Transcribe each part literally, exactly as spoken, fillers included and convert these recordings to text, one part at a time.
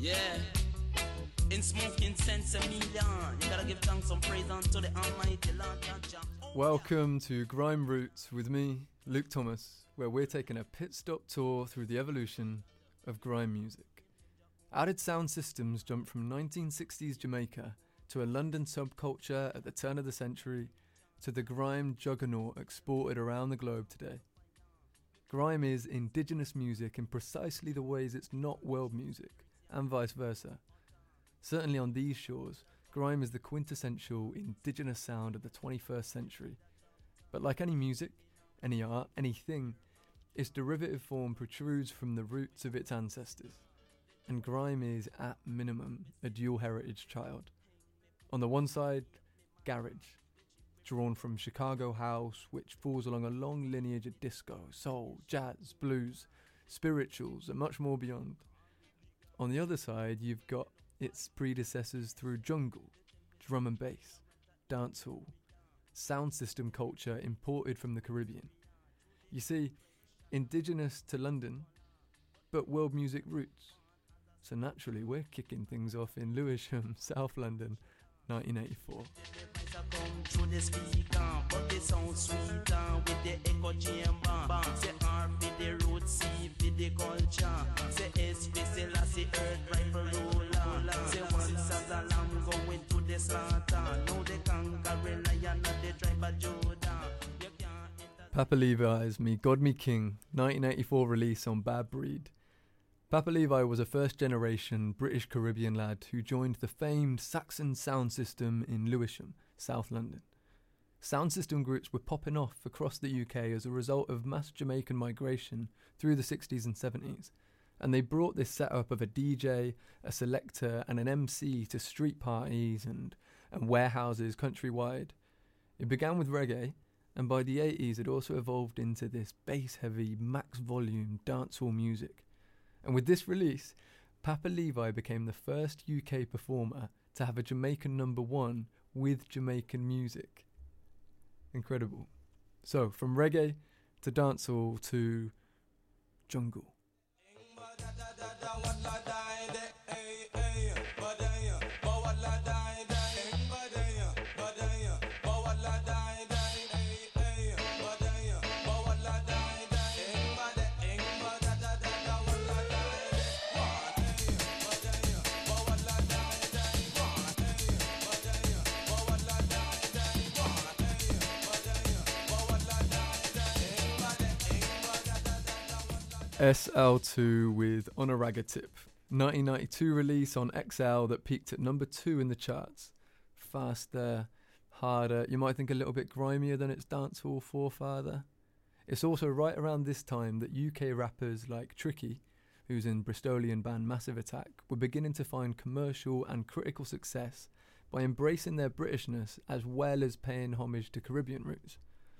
Yeah. In smoking sense a million. You gotta give thanks and praise unto the Almighty Lord. Oh, Welcome to Grime Roots with me, Luke Thomas, where we're taking a pit stop tour through the evolution of grime music. How did sound systems jump from nineteen sixties Jamaica to a London subculture at the turn of the century to the grime juggernaut exported around the globe today? Grime is indigenous music in precisely the ways it's not world music, and vice versa. Certainly on these shores, grime is the quintessential indigenous sound of the twenty-first century. But like any music, any art, anything, its derivative form protrudes from the roots of its ancestors. And grime is, at minimum, a dual heritage child. On the one side, garage, drawn from Chicago house, which falls along a long lineage of disco, soul, jazz, blues, spirituals, and much more beyond. On the other side, you've got its predecessors through jungle, drum and bass, dancehall, sound system culture imported from the Caribbean. You see, indigenous to London, but world music roots. So naturally, we're kicking things off in Lewisham, South London, nineteen eighty-four. Papa Levi's Me God Me King, nineteen eighty-four release on Bad Breed. Papa Levi was a first-generation British Caribbean lad who joined the famed Saxon sound system in Lewisham, South London. Sound system groups were popping off across the U K as a result of mass Jamaican migration through the sixties and seventies, and they brought this setup of a D J, a selector and an M C to street parties and, and warehouses countrywide. It began with reggae, and by the eighties it also evolved into this bass-heavy, max-volume dancehall music. And with this release, Papa Levi became the first U K performer to have a Jamaican number one with Jamaican music. Incredible. So, from reggae to dancehall to jungle. S L two with On a Ragga Tip, nineteen ninety-two release on X L that peaked at number two in the charts. Faster, harder, you might think a little bit grimier than its dancehall forefather. It's also right around this time that U K rappers like Tricky, who's in Bristolian band Massive Attack, were beginning to find commercial and critical success by embracing their Britishness as well as paying homage to Caribbean roots.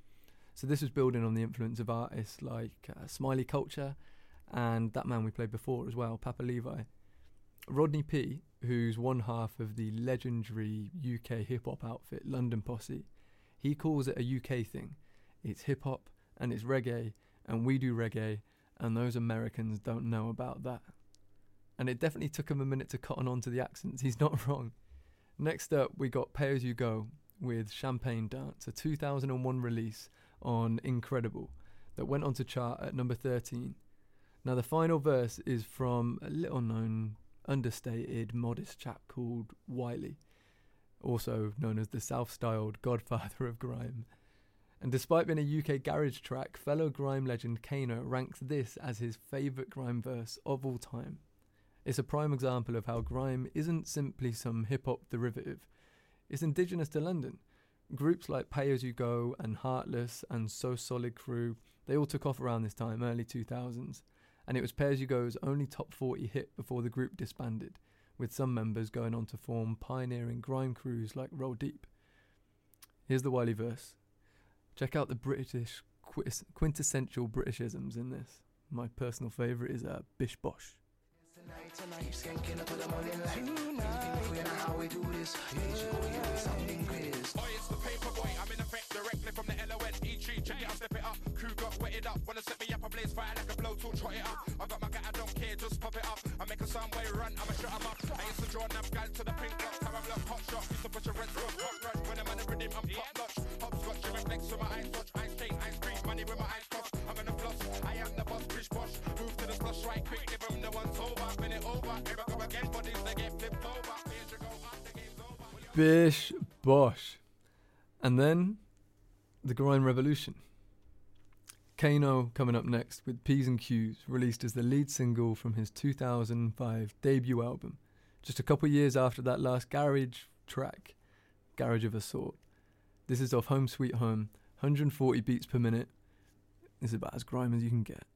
So this was building on the influence of artists like uh, Smiley Culture and that man we played before as well, Papa Levi. Rodney P, who's one half of the legendary U K hip-hop outfit London Posse, he calls it a U K thing. It's hip-hop and it's reggae, and we do reggae, and those Americans don't know about that. And it definitely took him a minute to cotton on to the accents, he's not wrong. Next up, we got Pay As You Go with Champagne Dance, a two thousand one release on Incredible that went on to chart at number thirteen. Now the final verse is from a little known, understated, modest chap called Wiley, also known as the self-styled godfather of grime. And despite being a U K garage track, fellow grime legend Kano ranks this as his favourite grime verse of all time. It's a prime example of how grime isn't simply some hip-hop derivative. It's indigenous to London. Groups like Pay As You Go and Heartless and So Solid Crew, they all took off around this time, early two thousands, and it was Pay As You Go's only top forty hit before the group disbanded, with some members going on to form pioneering grime crews like Roll Deep. Here's the Wiley verse. Check out the British quintessential Britishisms in this. My personal favourite is uh, Bish Bosh. Tonight, tonight, skanking up to the morning light. Anything if we know how we do this. Yeah, something quiz. Oh, it's the paper boy. I'm in effect directly from the L O N E tree. Check it out, step it up. Crew got wetted up. Wanna set me up a blaze fire like a blowtorch, trot it up. I got my cat don't care, just pop it up. I make a sound way run, I'ma shut 'em up. I used to draw enough guys to the pink clock. Time I'm like hot shot, used to push a red squad, hot rush. When I'm on the rhythm, I'm top notch. Hopscotch, you reflex with my eyes watch. Ice chain, ice cream, money with my eyes crossed. I'm in the floss, I am the boss, bish bosh. Move to the slush right quick, give 'em the one's over. Been it over, ever go again, bodies they get flipped over. Here's you go, up, the game's over. Bish bosh. And then the grime revolution. Kano coming up next with P's and Q's, released as the lead single from his two thousand five debut album, just a couple years after that last garage track, Garage of a Sort. This is off Home Sweet Home, one hundred forty beats per minute. This is about as grime as you can get.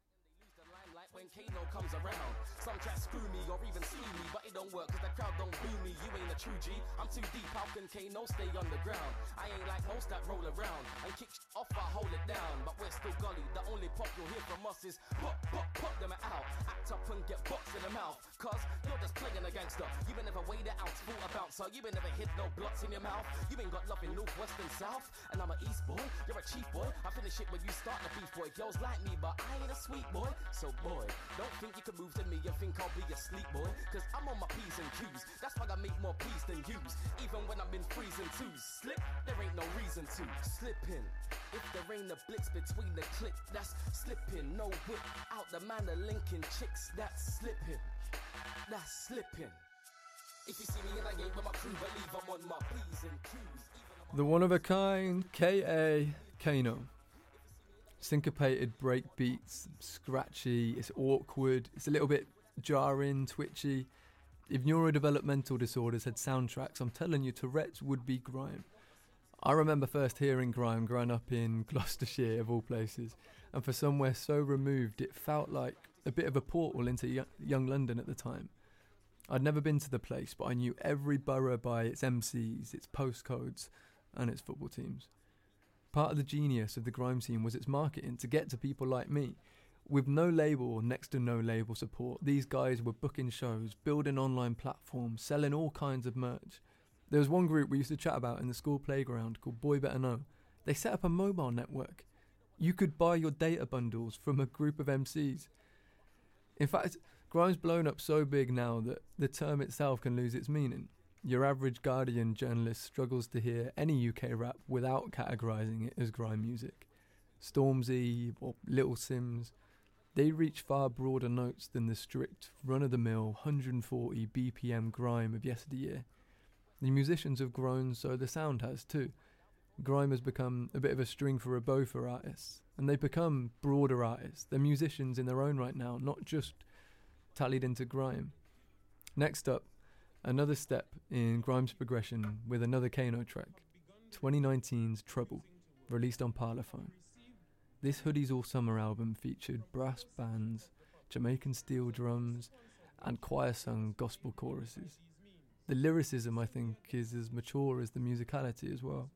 When Kano comes around, some chat screw me or even see me, but it don't work cause the crowd don't boo me. You ain't a true G, I'm too deep, how can Kano stay underground? I ain't like most that roll around and kick sh- off, I hold it down, but we're still gully. The only pop you'll hear from us is pop, pop, pop them out, act up and get boxed in the mouth, cause you're just playing a gangster. You been never weighed it out, full a bouncer. You been never hit no blocks in your mouth. You ain't got love in north, west and south, and I'm an east boy, you're a chief boy. I finish it when you start the beef boy. Girls like me, but I ain't a sweet boy. So boy, don't think you can move to me and think I'll be a sleep boy, cause I'm on my P's and Q's. That's why I make more P's than U's, even when I'm in freezing twos. Slip, there ain't no reason to slip in. If there ain't a blitz between the click, that's slipping. No whip out the man of linking chicks, that's slipping. That's slipping. If you see me and I ain't with my crew, believe I'm on my P's and Q's. The one of a kind K A Kano. Syncopated break beats, scratchy, it's awkward, it's a little bit jarring, twitchy. If neurodevelopmental disorders had soundtracks, I'm telling you, Tourette's would be grime. I remember first hearing grime growing up in Gloucestershire, of all places, and for somewhere so removed, it felt like a bit of a portal into young, young London at the time. I'd never been to the place, but I knew every borough by its M Cs, its postcodes, and its football teams. Part of the genius of the grime scene was its marketing to get to people like me. With no label or next to no label support, these guys were booking shows, building online platforms, selling all kinds of merch. There was one group we used to chat about in the school playground called Boy Better Know. They set up a mobile network. You could buy your data bundles from a group of M Cs. In fact, grime's blown up so big now that the term itself can lose its meaning. Your average Guardian journalist struggles to hear any U K rap without categorising it as grime music. Stormzy or Little Sims, they reach far broader notes than the strict, run-of-the-mill, one hundred forty B P M grime of yesteryear. The musicians have grown, so the sound has too. Grime has become a bit of a string for a bow for artists, and they've become broader artists. They're musicians in their own right now, not just tallied into grime. Next up, another step in grime's progression with another Kano track, twenty nineteen's Trouble, released on Parlophone. This Hoodies All Summer album featured brass bands, Jamaican steel drums, and choir-sung gospel choruses. The lyricism, I think, is as mature as the musicality as well.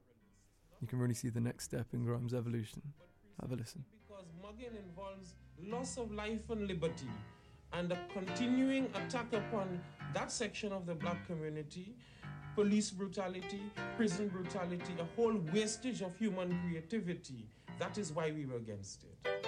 You can really see the next step in grime's evolution. Have a listen. Because mugging involves loss of life and liberty, and a continuing attack upon that section of the black community, police brutality, prison brutality, a whole wastage of human creativity. That is why we were against it.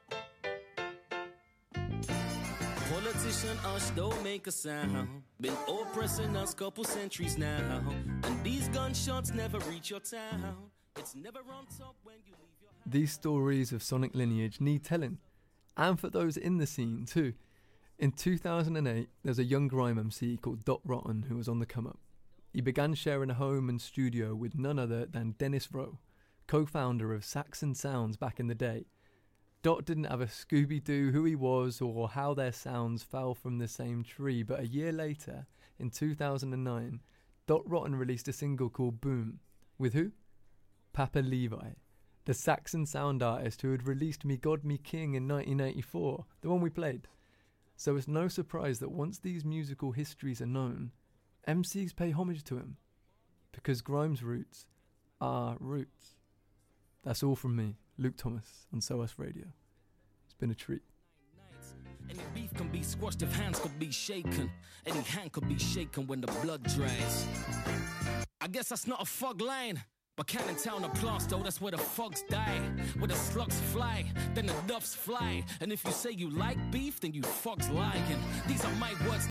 Politician hush, don't make a sound. Been oppressing us couple centuries now, and these gunshots never reach your town. It's never on top when you leave your house. These stories of sonic lineage need telling, and for those in the scene too. In two thousand eight, there was a young grime M C called Dot Rotten who was on the come-up. He began sharing a home and studio with none other than Dennis Rowe, co-founder of Saxon Sounds back in the day. Dot didn't have a Scooby-Doo who he was or how their sounds fell from the same tree, but a year later, in two thousand nine, Dot Rotten released a single called Boom. With who? Papa Levi, the Saxon sound artist who had released Me God Me King in nineteen eighty-four, the one we played. So it's no surprise that once these musical histories are known, M Cs pay homage to him, because grime's roots are roots. That's all from me, Luke Thomas, on So Us Radio. It's been a treat. Any beef can be squashed if hands could be shaken. Any hand could be shaken when the blood dries. I guess that's not a fog line. But Cannon Town or Plaistow, that's where the fogs die, where the slugs fly, then the doves fly. And if you say you like beef, then you fucks lying. These are my words.